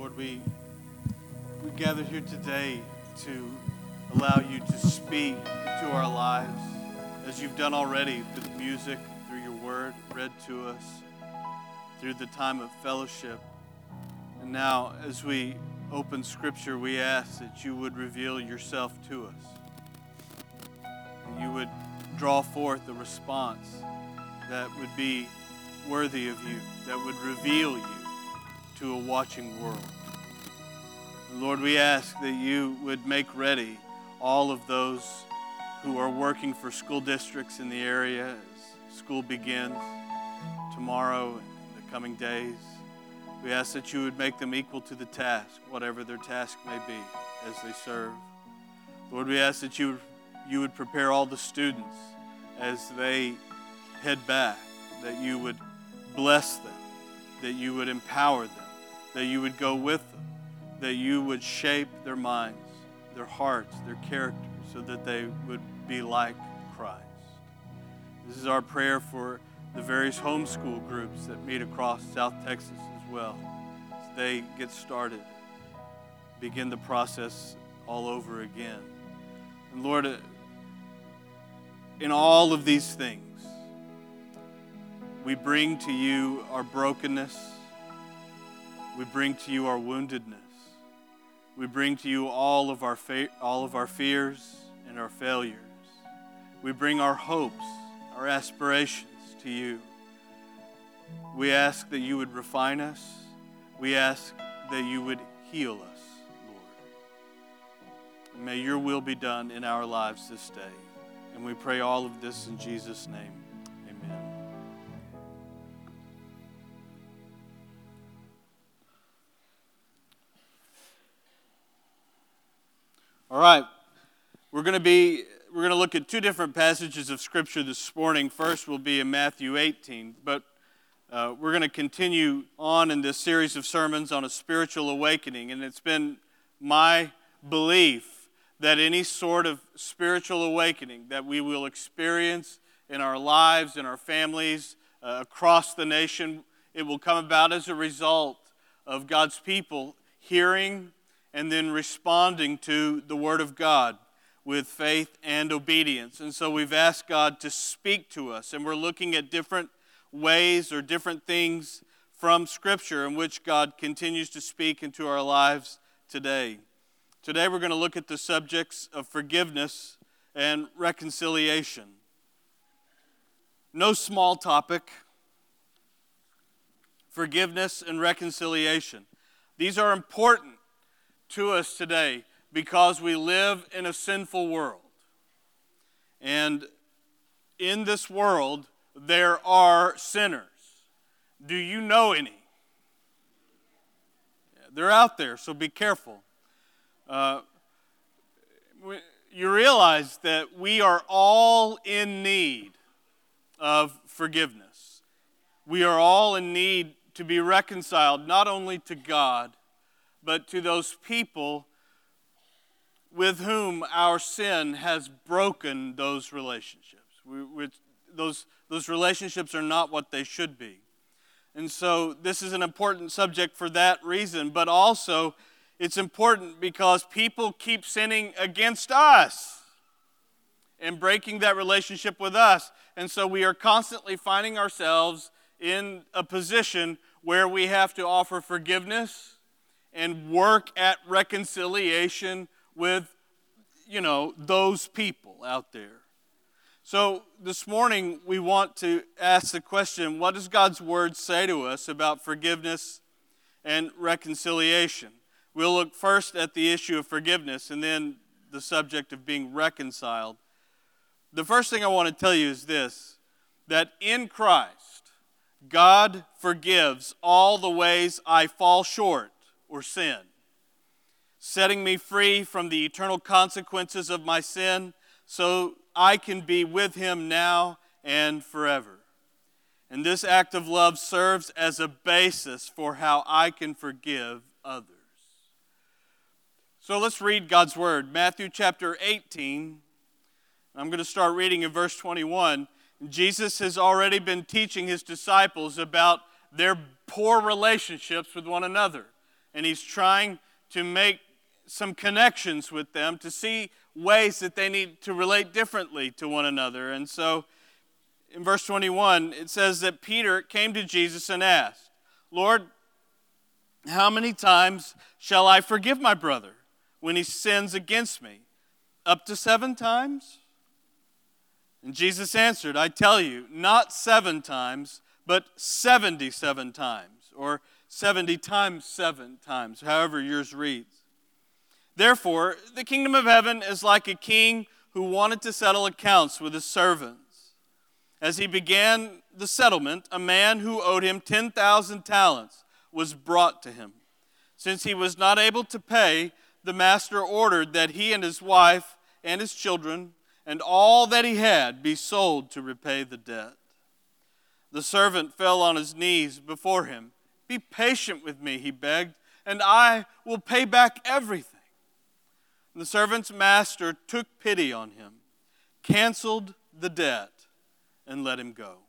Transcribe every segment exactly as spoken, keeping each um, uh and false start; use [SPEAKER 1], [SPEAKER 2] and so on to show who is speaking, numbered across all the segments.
[SPEAKER 1] Lord, we we gathered here today to allow you to speak into our lives, as you've done already through the music, through your word read to us, through the time of fellowship. And now, as we open Scripture, we ask that you would reveal yourself to us. That you would draw forth a response that would be worthy of you, that would reveal you to a watching world. And Lord, we ask that you would make ready all of those who are working for school districts in the area as school begins tomorrow and in the coming days. We ask that you would make them equal to the task, whatever their task may be, as they serve. Lord, we ask that you, you would prepare all the students as they head back, that you would bless them, that you would empower them, that you would go with them, that you would shape their minds, their hearts, their character, so that they would be like Christ. This is our prayer for the various homeschool groups that meet across South Texas as well, as they get started, begin the process all over again. And Lord, in all of these things, we bring to you our brokenness. We bring to you our woundedness. We bring to you all of our fa- all of our fears and our failures. We bring our hopes, our aspirations to you. We ask that you would refine us. We ask that you would heal us, Lord. And may your will be done in our lives this day. And we pray all of this in Jesus' name. Amen. All right, we're going to be we're going to look at two different passages of Scripture this morning. First will be in Matthew eighteen, but uh, we're going to continue on in this series of sermons on a spiritual awakening, and it's been my belief that any sort of spiritual awakening that we will experience in our lives, in our families, uh, across the nation, it will come about as a result of God's people hearing and then responding to the Word of God with faith and obedience. And so we've asked God to speak to us, and we're looking at different ways or different things from Scripture in which God continues to speak into our lives today. Today we're going to look at the subjects of forgiveness and reconciliation. No small topic. Forgiveness and reconciliation. These are important to us today because we live in a sinful world. And in this world, there are sinners. Do you know any? They're out there, so be careful. Uh, you realize that we are all in need of forgiveness. We are all in need to be reconciled, not only to God, but to those people with whom our sin has broken those relationships. We, we, those, those relationships are not what they should be. And so this is an important subject for that reason, but also it's important because people keep sinning against us and breaking that relationship with us. And so we are constantly finding ourselves in a position where we have to offer forgiveness and work at reconciliation with, you know, those people out there. So this morning we want to ask the question, what does God's Word say to us about forgiveness and reconciliation? We'll look first at the issue of forgiveness and then the subject of being reconciled. The first thing I want to tell you is this, that in Christ, God forgives all the ways I fall short or sin, setting me free from the eternal consequences of my sin so I can be with Him now and forever. And this act of love serves as a basis for how I can forgive others. So let's read God's Word. Matthew chapter eighteen. I'm going to start reading in verse twenty-one. Jesus has already been teaching His disciples about their poor relationships with one another. and he's trying to make some connections with them to see ways that they need to relate differently to one another. And so in verse twenty-one, it says that Peter came to Jesus and asked, "Lord, how many times shall I forgive my brother when he sins against me? Up to seven times?" And Jesus answered, "I tell you, not seven times, but seventy-seven times," or seventy times seven times, however yours reads. "Therefore, the kingdom of heaven is like a king who wanted to settle accounts with his servants. As he began the settlement, a man who owed him ten thousand talents was brought to him. Since he was not able to pay, the master ordered that he and his wife and his children and all that he had be sold to repay the debt. The servant fell on his knees before him. 'Be patient with me,' he begged, 'and I will pay back everything.' And the servant's master took pity on him, canceled the debt, and let him go.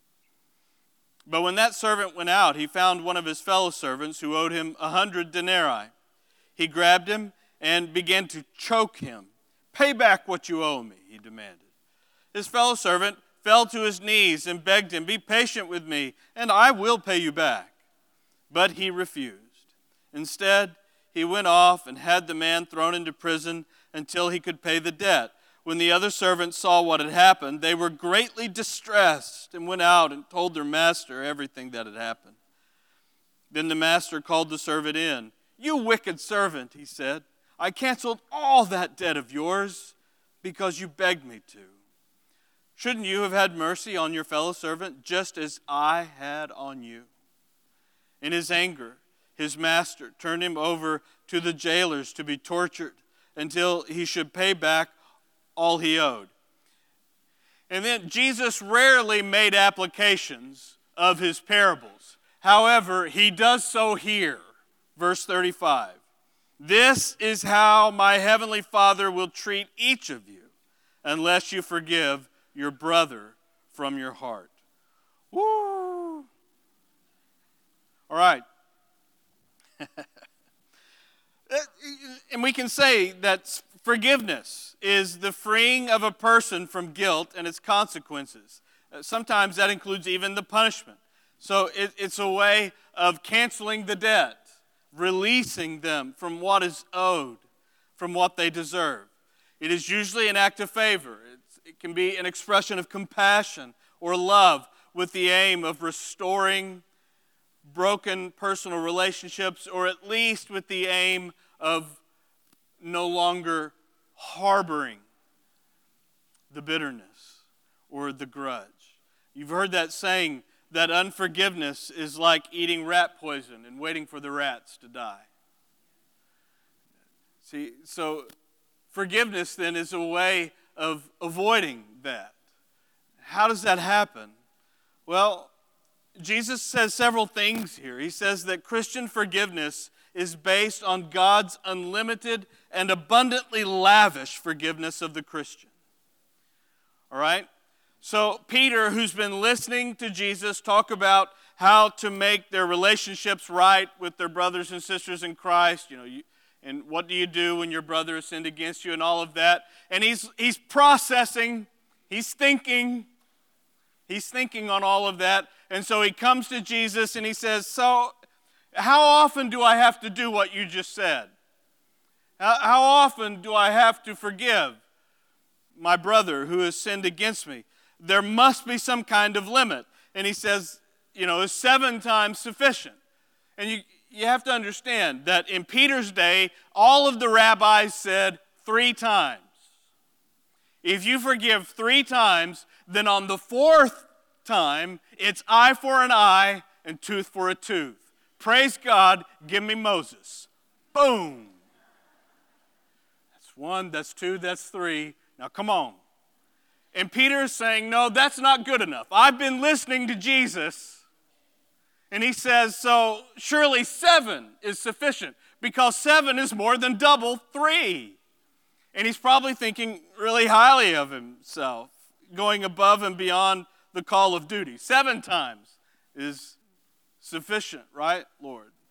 [SPEAKER 1] But when that servant went out, he found one of his fellow servants who owed him a hundred denarii. He grabbed him and began to choke him. 'Pay back what you owe me,' he demanded. His fellow servant fell to his knees and begged him, 'Be patient with me, and I will pay you back.' But he refused. Instead, he went off and had the man thrown into prison until he could pay the debt. When the other servants saw what had happened, they were greatly distressed and went out and told their master everything that had happened. Then the master called the servant in. 'You wicked servant,' he said, 'I canceled all that debt of yours because you begged me to. Shouldn't you have had mercy on your fellow servant just as I had on you?' In his anger, his master turned him over to the jailers to be tortured until he should pay back all he owed." And then Jesus rarely made applications of his parables. However, he does so here. Verse thirty-five. "This is how my heavenly Father will treat each of you unless you forgive your brother from your heart." Woo! All right. And we can say that forgiveness is the freeing of a person from guilt and its consequences. Sometimes that includes even the punishment. So it, it's a way of canceling the debt, releasing them from what is owed, from what they deserve. It is usually an act of favor. It's, it can be an expression of compassion or love with the aim of restoring broken personal relationships, or at least with the aim of no longer harboring the bitterness or the grudge. You've heard that saying that unforgiveness is like eating rat poison and waiting for the rats to die. See, so forgiveness then is a way of avoiding that. How does that happen? Well, Jesus says several things here. He says that Christian forgiveness is based on God's unlimited and abundantly lavish forgiveness of the Christian. All right? So Peter, who's been listening to Jesus talk about how to make their relationships right with their brothers and sisters in Christ, you know, you, and what do you do when your brother has sinned against you and all of that, and he's he's processing, he's thinking, he's thinking on all of that. And so he comes to Jesus and he says, "So how often do I have to do what you just said? How, how often do I have to forgive my brother who has sinned against me? There must be some kind of limit." And he says, you know, is seven times sufficient? And you, you have to understand that in Peter's day, all of the rabbis said three times. If you forgive three times, then on the fourth time, it's eye for an eye and tooth for a tooth. Praise God, give me Moses. Boom. That's one, that's two, that's three. Now come on. And Peter is saying, no, that's not good enough. I've been listening to Jesus. And he says, so surely seven is sufficient because seven is more than double three. And he's probably thinking really highly of himself, going above and beyond the call of duty. Seven times is sufficient, right, Lord?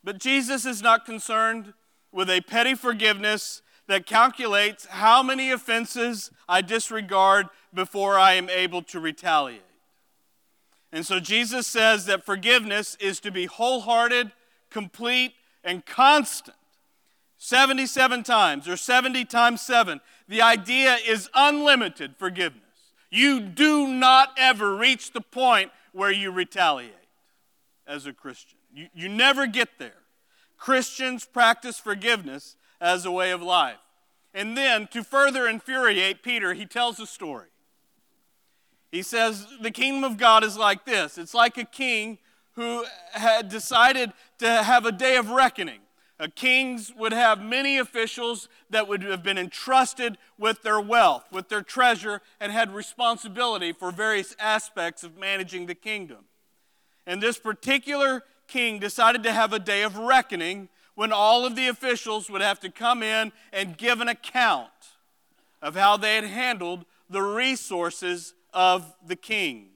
[SPEAKER 1] But Jesus is not concerned with a petty forgiveness that calculates how many offenses I disregard before I am able to retaliate. And so Jesus says that forgiveness is to be wholehearted, complete, and constant. seventy-seven times, or seventy times seven. The idea is unlimited forgiveness. You do not ever reach the point where you retaliate as a Christian. You, you never get there. Christians practice forgiveness as a way of life. And then, to further infuriate Peter, he tells a story. He says, the kingdom of God is like this. It's like a king who had decided to have a day of reckoning. Uh, kings would have many officials that would have been entrusted with their wealth, with their treasure, and had responsibility for various aspects of managing the kingdom. And this particular king decided to have a day of reckoning when all of the officials would have to come in and give an account of how they had handled the resources of the king.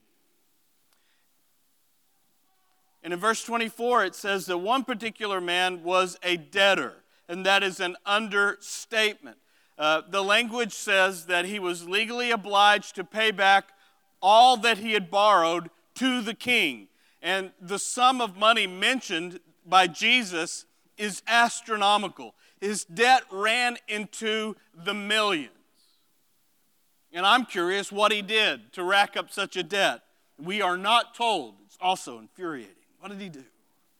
[SPEAKER 1] And in verse twenty-four, it says that one particular man was a debtor, and that is an understatement. Uh, the language says that he was legally obliged to pay back all that he had borrowed to the king. And the sum of money mentioned by Jesus is astronomical. His debt ran into the millions. And I'm curious what he did to rack up such a debt. We are not told. It's also infuriating. What did he do?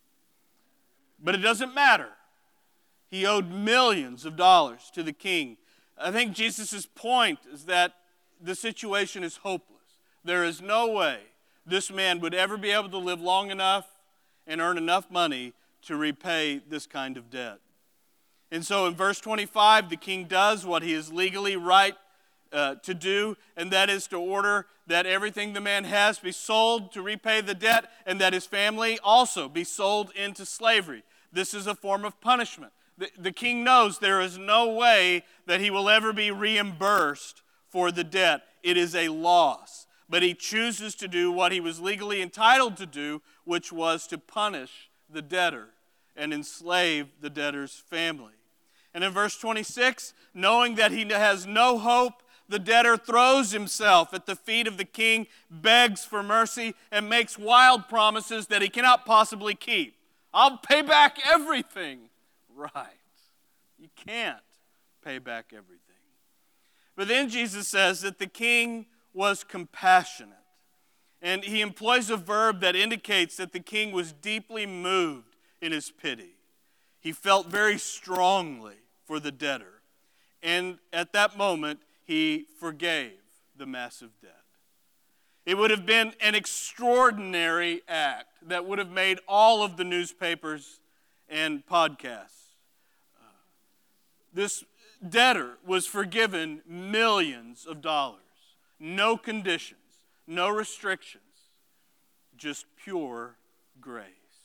[SPEAKER 1] But it doesn't matter. He owed millions of dollars to the king. I think Jesus' point is that the situation is hopeless. There is no way this man would ever be able to live long enough and earn enough money to repay this kind of debt. And so in verse twenty-five, the king does what he is legally right uh, to do, and that is to order that everything the man has be sold to repay the debt, and that his family also be sold into slavery. This is a form of punishment. The, the king knows there is no way that he will ever be reimbursed for the debt. It is a loss. But he chooses to do what he was legally entitled to do, which was to punish the debtor and enslave the debtor's family. And in verse twenty-six, knowing that he has no hope, the debtor throws himself at the feet of the king, begs for mercy, and makes wild promises that he cannot possibly keep. I'll pay back everything. Right. You can't pay back everything. But then Jesus says that the king was compassionate. And he employs a verb that indicates that the king was deeply moved in his pity. He felt very strongly for the debtor. And at that moment, he forgave the massive debt. It would have been an extraordinary act that would have made all of the newspapers and podcasts. Uh, this debtor was forgiven millions of dollars. No conditions, no restrictions, just pure grace.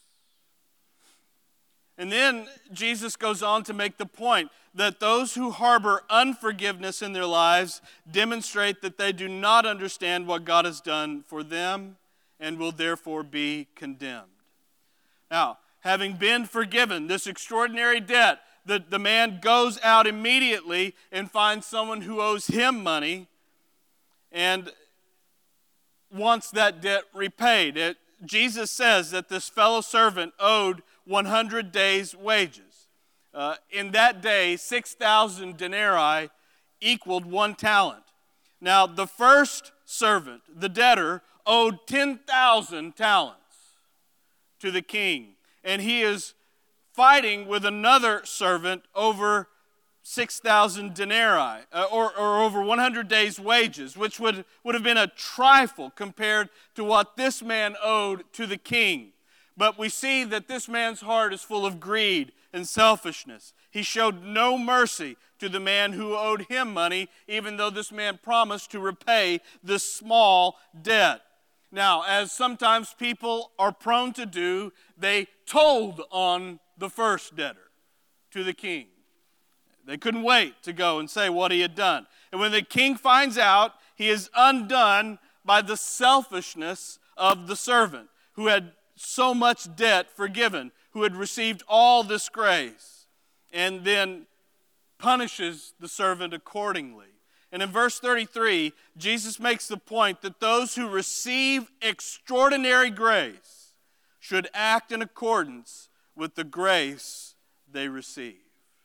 [SPEAKER 1] And then Jesus goes on to make the point that those who harbor unforgiveness in their lives demonstrate that they do not understand what God has done for them and will therefore be condemned. Now, having been forgiven this extraordinary debt, the, the man goes out immediately and finds someone who owes him money and wants that debt repaid. It, Jesus says that this fellow servant owed one hundred days' wages. Uh, in that day, six thousand denarii equaled one talent. Now, the first servant, the debtor, owed ten thousand talents to the king. And he is fighting with another servant over six thousand denarii, uh, or, or over one hundred days' wages, which would, would have been a trifle compared to what this man owed to the king. But we see that this man's heart is full of greed and selfishness. He showed no mercy to the man who owed him money, even though this man promised to repay this small debt. Now, as sometimes people are prone to do, they told on the first debtor to the king. They couldn't wait to go and say what he had done. And when the king finds out, he is undone by the selfishness of the servant who had so much debt forgiven, who had received all this grace, and then punishes the servant accordingly. And in verse thirty-three, Jesus makes the point that those who receive extraordinary grace should act in accordance with the grace they receive.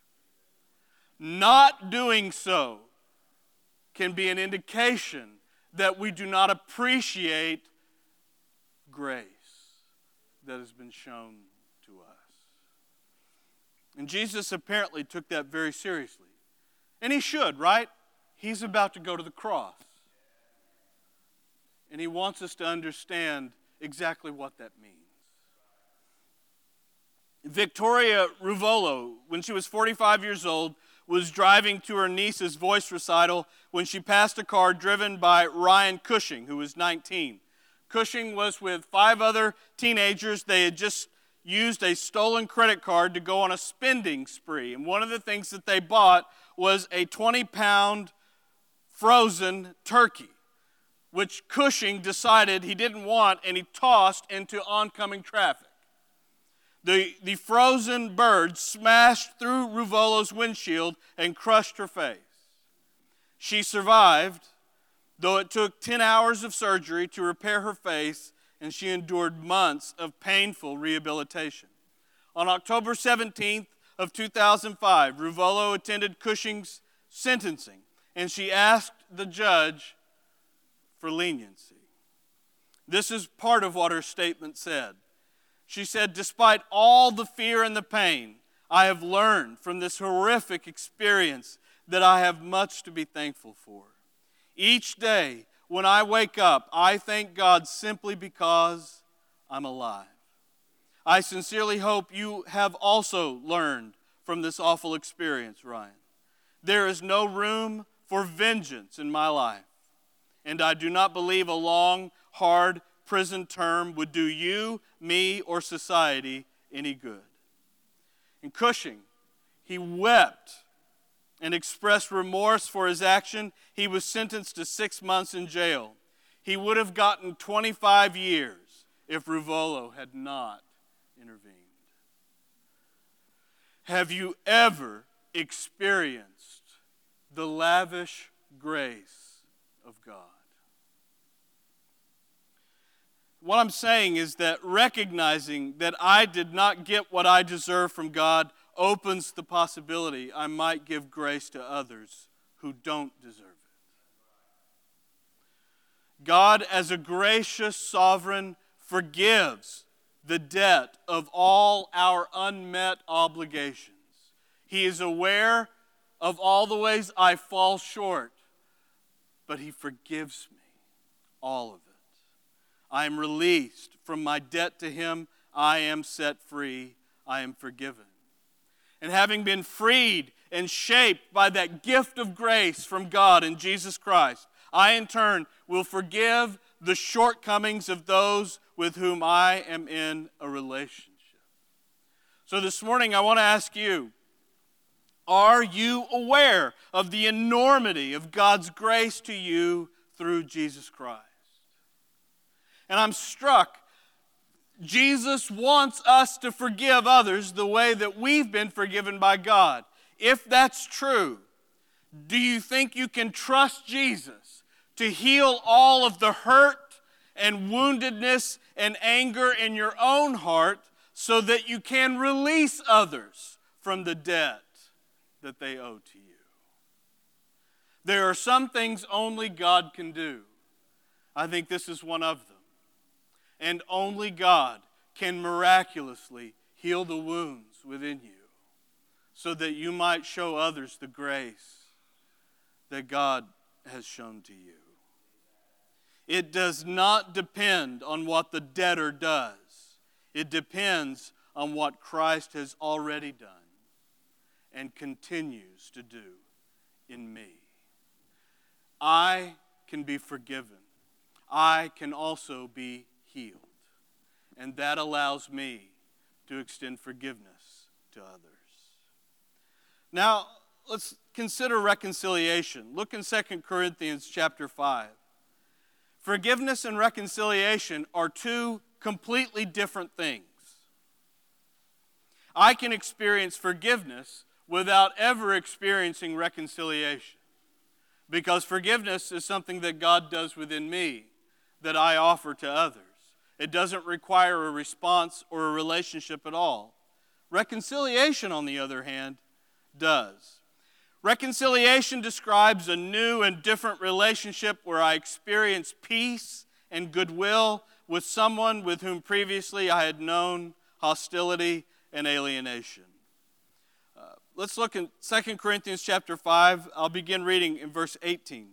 [SPEAKER 1] Not doing so can be an indication that we do not appreciate grace that has been shown to us. And Jesus apparently took that very seriously. And he should, right? He's about to go to the cross. And he wants us to understand exactly what that means. Victoria Ruvolo, when she was forty-five years old, was driving to her niece's voice recital when she passed a car driven by Ryan Cushing, who was nineteen. Cushing was with five other teenagers. They had just used a stolen credit card to go on a spending spree. And one of the things that they bought was a twenty-pound frozen turkey, which Cushing decided he didn't want, and he tossed into oncoming traffic. The, the frozen bird smashed through Ruvolo's windshield and crushed her face. She survived, though it took ten hours of surgery to repair her face, and she endured months of painful rehabilitation. On October seventeenth of two thousand five, Ruvolo attended Cushing's sentencing, and she asked the judge for leniency. This is part of what her statement said. She said, "Despite all the fear and the pain, I have learned from this horrific experience that I have much to be thankful for. Each day when I wake up, I thank God simply because I'm alive. I sincerely hope you have also learned from this awful experience, Ryan. There is no room for vengeance in my life, and I do not believe a long, hard prison term would do you, me, or society any good." In Cushing, he wept and expressed remorse for his action. He was sentenced to six months in jail. He would have gotten twenty-five years if Ruvolo had not intervened. Have you ever experienced the lavish grace of God? What I'm saying is that recognizing that I did not get what I deserve from God opens the possibility I might give grace to others who don't deserve it. God, as a gracious sovereign, forgives the debt of all our unmet obligations. He is aware of all the ways I fall short, but He forgives me, all of it. I am released from my debt to Him. I am set free. I am forgiven. And having been freed and shaped by that gift of grace from God in Jesus Christ, I in turn will forgive the shortcomings of those with whom I am in a relationship. So this morning I want to ask you, are you aware of the enormity of God's grace to you through Jesus Christ? And I'm struck, Jesus wants us to forgive others the way that we've been forgiven by God. If that's true, do you think you can trust Jesus to heal all of the hurt and woundedness and anger in your own heart so that you can release others from the debt that they owe to you? There are some things only God can do. I think this is one of them. And only God can miraculously heal the wounds within you so that you might show others the grace that God has shown to you. It does not depend on what the debtor does. It depends on what Christ has already done and continues to do in me. I can be forgiven. I can also be healed. And that allows me to extend forgiveness to others. Now, let's consider reconciliation. Look in Second Corinthians chapter five. Forgiveness and reconciliation are two completely different things. I can experience forgiveness without ever experiencing reconciliation. Because forgiveness is something that God does within me, that I offer to others. It doesn't require a response or a relationship at all. Reconciliation, on the other hand, does. Reconciliation describes a new and different relationship where I experience peace and goodwill with someone with whom previously I had known hostility and alienation. Uh, let's look in Second Corinthians chapter five. I'll begin reading in verse eighteen.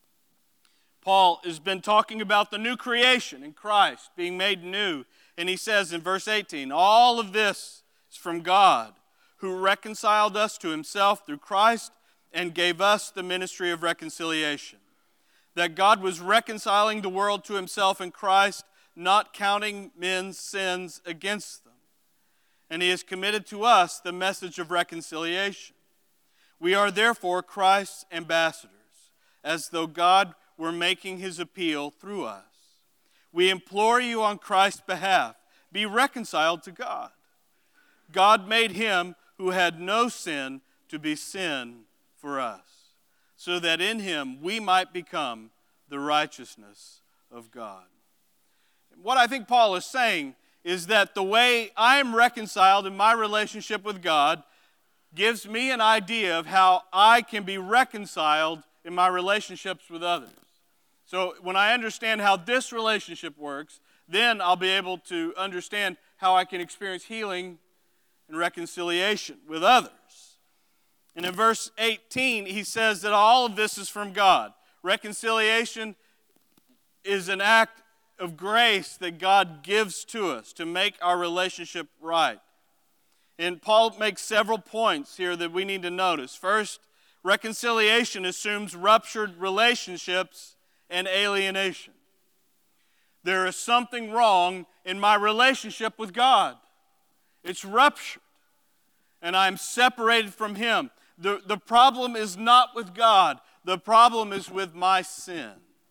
[SPEAKER 1] Paul has been talking about the new creation in Christ, being made new. And he says in verse eighteen, all of this is from God, who reconciled us to himself through Christ and gave us the ministry of reconciliation. That God was reconciling the world to himself in Christ, not counting men's sins against them. And he has committed to us the message of reconciliation. We are therefore Christ's ambassadors, as though God were making his appeal through us. We implore you on Christ's behalf, be reconciled to God. God made him who had no sin to be sin for us, so that in him we might become the righteousness of God. What I think Paul is saying is that the way I am reconciled in my relationship with God gives me an idea of how I can be reconciled in my relationships with others. So when I understand how this relationship works, then I'll be able to understand how I can experience healing and reconciliation with others. And in verse eighteen, he says that all of this is from God. Reconciliation is an act of grace that God gives to us to make our relationship right. And Paul makes several points here that we need to notice. First, reconciliation assumes ruptured relationships and alienation. There is something wrong in my relationship with God. It's ruptured, and I'm separated from him. The, the problem is not with God. The problem is with my sin.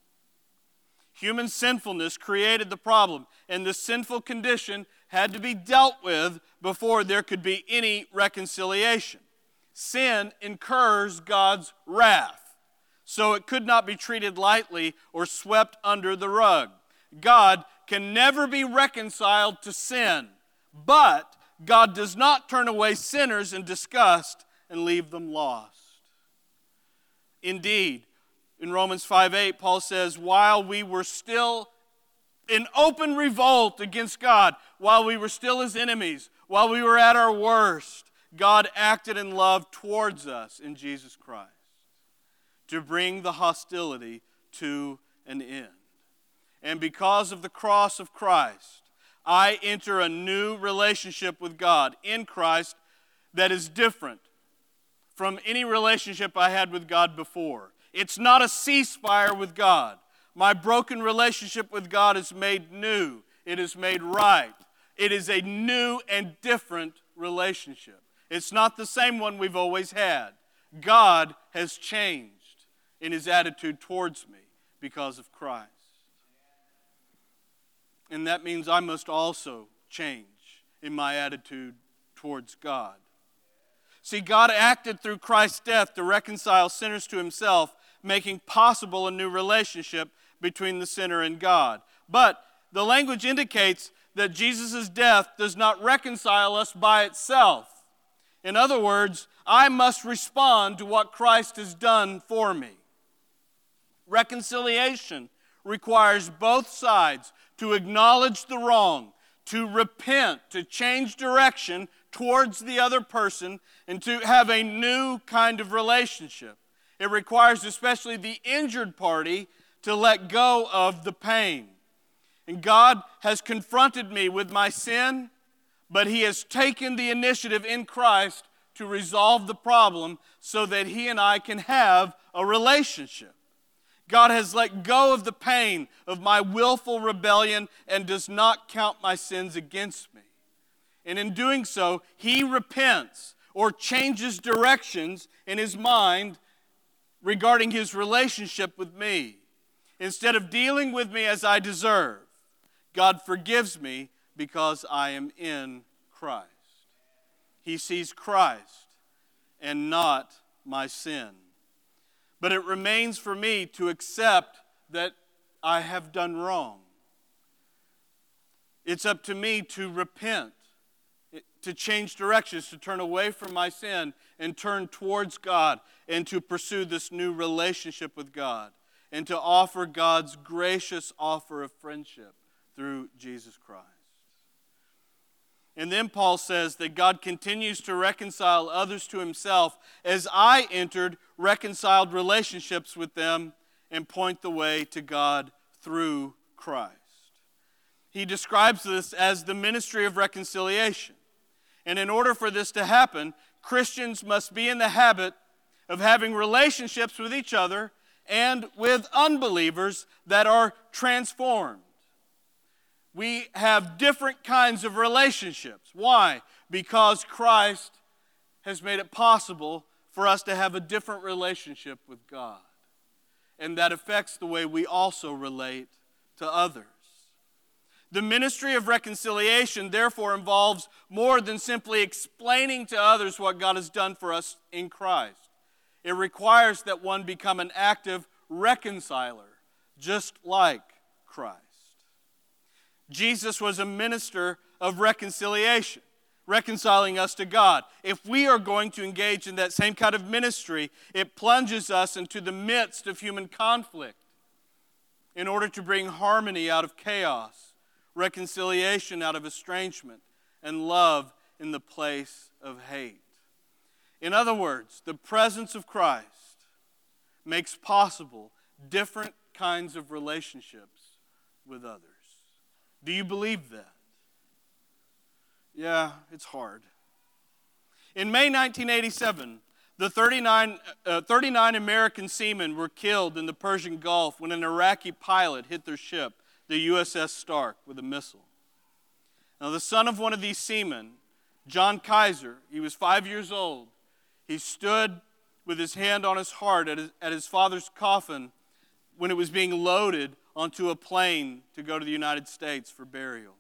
[SPEAKER 1] Human sinfulness created the problem, and the sinful condition had to be dealt with before there could be any reconciliation. Sin incurs God's wrath, so it could not be treated lightly or swept under the rug. God can never be reconciled to sin, but God does not turn away sinners in disgust and leave them lost. Indeed, in Romans five eight, Paul says, while we were still in open revolt against God, while we were still his enemies, while we were at our worst, God acted in love towards us in Jesus Christ to bring the hostility to an end. And because of the cross of Christ, I enter a new relationship with God in Christ that is different from any relationship I had with God before. It's not a ceasefire with God. My broken relationship with God is made new. It is made right. It is a new and different relationship. It's not the same one we've always had. God has changed in his attitude towards me because of Christ. And that means I must also change in my attitude towards God. See, God acted through Christ's death to reconcile sinners to himself, making possible a new relationship between the sinner and God. But the language indicates that Jesus' death does not reconcile us by itself. In other words, I must respond to what Christ has done for me. Reconciliation requires both sides to acknowledge the wrong, to repent, to change direction towards the other person, and to have a new kind of relationship. It requires especially the injured party to let go of the pain. And God has confronted me with my sin, but he has taken the initiative in Christ to resolve the problem so that he and I can have a relationship. God has let go of the pain of my willful rebellion and does not count my sins against me. And in doing so, he repents or changes directions in his mind regarding his relationship with me. Instead of dealing with me as I deserve, God forgives me because I am in Christ. He sees Christ and not my sin. But it remains for me to accept that I have done wrong. It's up to me to repent, to change directions, to turn away from my sin and turn towards God and to pursue this new relationship with God and to offer God's gracious offer of friendship through Jesus Christ. And then Paul says that God continues to reconcile others to himself as I entered reconciled relationships with them and point the way to God through Christ. He describes this as the ministry of reconciliation. And in order for this to happen, Christians must be in the habit of having relationships with each other and with unbelievers that are transformed. We have different kinds of relationships. Why? Because Christ has made it possible for us to have a different relationship with God. And that affects the way we also relate to others. The ministry of reconciliation, therefore, involves more than simply explaining to others what God has done for us in Christ. It requires that one become an active reconciler, just like Christ. Jesus was a minister of reconciliation, reconciling us to God. If we are going to engage in that same kind of ministry, it plunges us into the midst of human conflict in order to bring harmony out of chaos, reconciliation out of estrangement, and love in the place of hate. In other words, the presence of Christ makes possible different kinds of relationships with others. Do you believe that? Yeah, it's hard. In May nineteen eighty-seven, the thirty-nine, uh, thirty-nine American seamen were killed in the Persian Gulf when an Iraqi pilot hit their ship, the U S S Stark, with a missile. Now, the son of one of these seamen, John Kaiser, he was five years old. He stood with his hand on his heart at his, at his father's coffin when it was being loaded onto a plane to go to the United States for burial.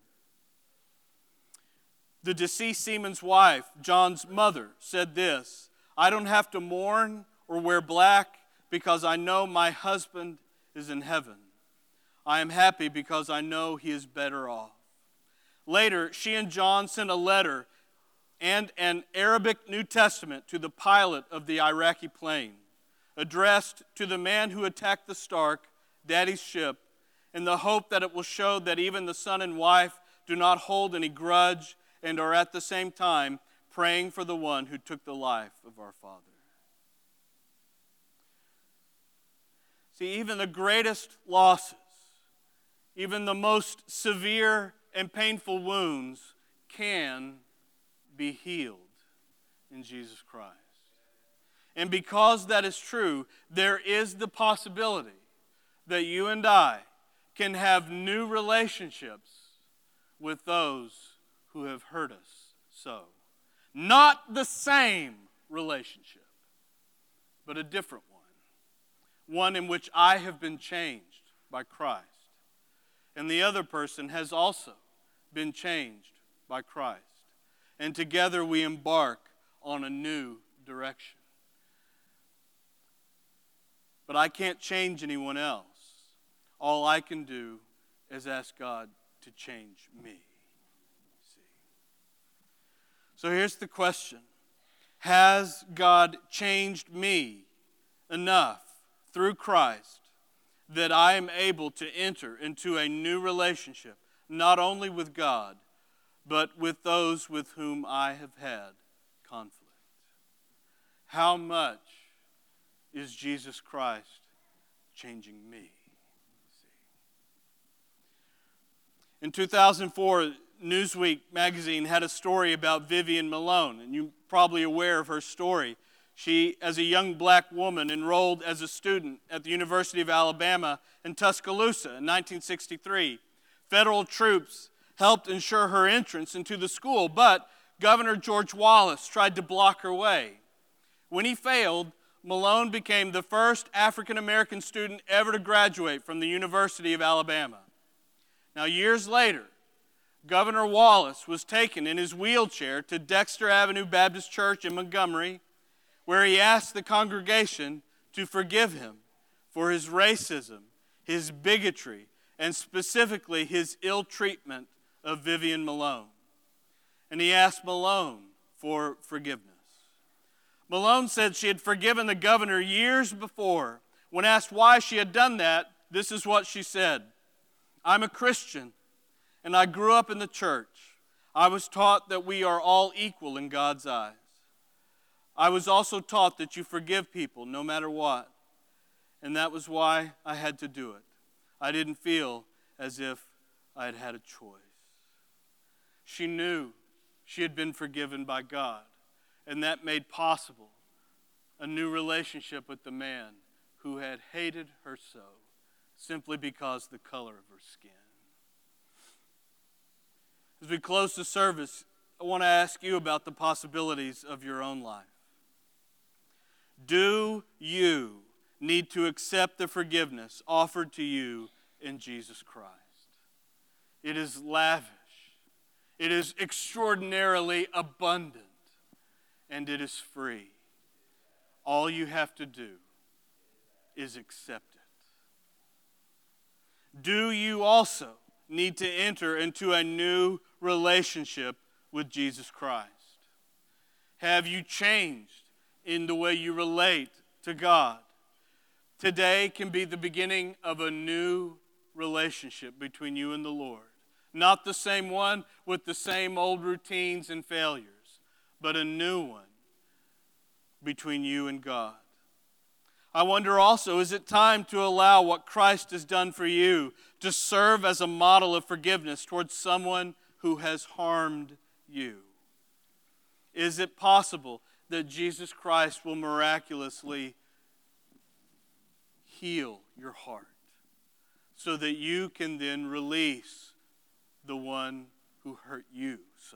[SPEAKER 1] The deceased seaman's wife, John's mother, said this, "I don't have to mourn or wear black because I know my husband is in heaven. I am happy because I know he is better off." Later, she and John sent a letter and an Arabic New Testament to the pilot of the Iraqi plane, addressed to the man who attacked the Stark, Daddy's ship, in the hope that it will show that even the son and wife do not hold any grudge and are at the same time praying for the one who took the life of our father. See, even the greatest losses, even the most severe and painful wounds can be healed in Jesus Christ. And because that is true, there is the possibility that you and I can have new relationships with those who have hurt us so. Not the same relationship, but a different one. One in which I have been changed by Christ. And the other person has also been changed by Christ. And together we embark on a new direction. But I can't change anyone else. All I can do is ask God to change me. See? So here's the question. Has God changed me enough through Christ that I am able to enter into a new relationship, not only with God, but with those with whom I have had conflict? How much is Jesus Christ changing me? In two thousand four, Newsweek magazine had a story about Vivian Malone, and you're probably aware of her story. She, as a young black woman, enrolled as a student at the University of Alabama in Tuscaloosa in nineteen sixty-three. Federal troops helped ensure her entrance into the school, but Governor George Wallace tried to block her way. When he failed, Malone became the first African-American student ever to graduate from the University of Alabama. Now, years later, Governor Wallace was taken in his wheelchair to Dexter Avenue Baptist Church in Montgomery, where he asked the congregation to forgive him for his racism, his bigotry, and specifically his ill treatment of Vivian Malone. And he asked Malone for forgiveness. Malone said she had forgiven the governor years before. When asked why she had done that, this is what she said: "I'm a Christian, and I grew up in the church. I was taught that we are all equal in God's eyes. I was also taught that you forgive people no matter what, and that was why I had to do it. I didn't feel as if I had had a choice." She knew she had been forgiven by God, and that made possible a new relationship with the man who had hated her so, simply because of the color of her skin. As we close the service, I want to ask you about the possibilities of your own life. Do you need to accept the forgiveness offered to you in Jesus Christ? It is lavish. It is extraordinarily abundant. And it is free. All you have to do is accept it. Do you also need to enter into a new relationship with Jesus Christ? Have you changed in the way you relate to God? Today can be the beginning of a new relationship between you and the Lord. Not the same one with the same old routines and failures, but a new one between you and God. I wonder also, is it time to allow what Christ has done for you to serve as a model of forgiveness towards someone who has harmed you? Is it possible that Jesus Christ will miraculously heal your heart so that you can then release the one who hurt you so?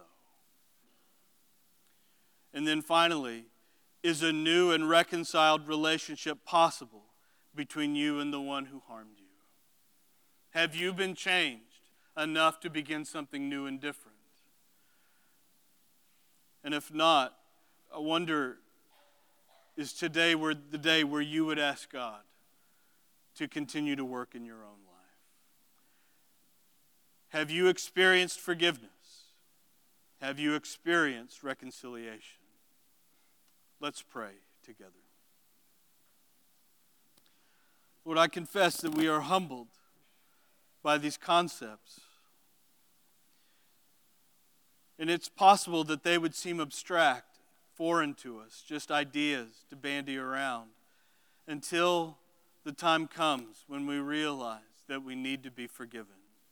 [SPEAKER 1] And then finally, is a new and reconciled relationship possible between you and the one who harmed you? Have you been changed enough to begin something new and different? And if not, I wonder, is today where the day where you would ask God to continue to work in your own life? Have you experienced forgiveness? Have you experienced reconciliation? Let's pray together. Lord, I confess that we are humbled by these concepts. And it's possible that they would seem abstract, foreign to us, just ideas to bandy around, until the time comes when we realize that we need to be forgiven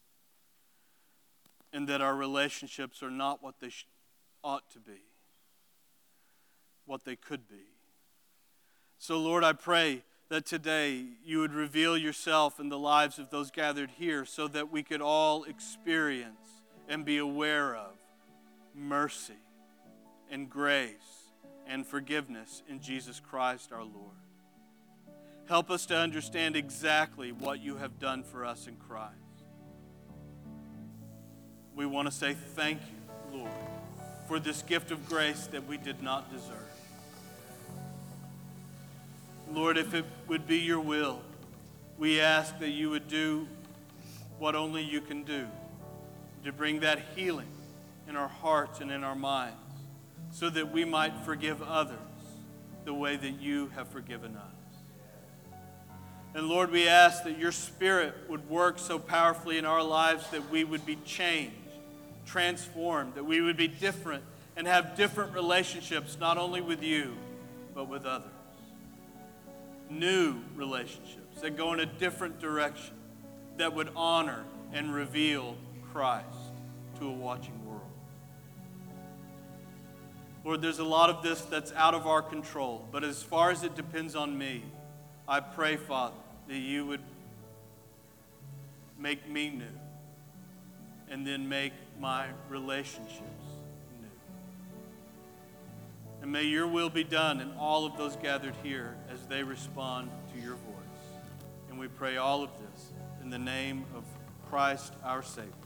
[SPEAKER 1] and that our relationships are not what they sh- ought to be, what they could be. So, Lord, I pray that today you would reveal yourself in the lives of those gathered here so that we could all experience and be aware of mercy and grace and forgiveness in Jesus Christ our Lord. Help us to understand exactly what you have done for us in Christ. We want to say thank you, Lord, for this gift of grace that we did not deserve. Lord, if it would be your will, we ask that you would do what only you can do, to bring that healing in our hearts and in our minds, so that we might forgive others the way that you have forgiven us. And Lord, we ask that your Spirit would work so powerfully in our lives that we would be changed, transformed, that we would be different and have different relationships, not only with you, but with others. New relationships that go in a different direction, that would honor and reveal Christ to a watching world. Lord, there's a lot of this that's out of our control, but as far as it depends on me, I pray, Father, that you would make me new and then make my relationships new. And may your will be done in all of those gathered here as they respond to your voice. And we pray all of this in the name of Christ our Savior.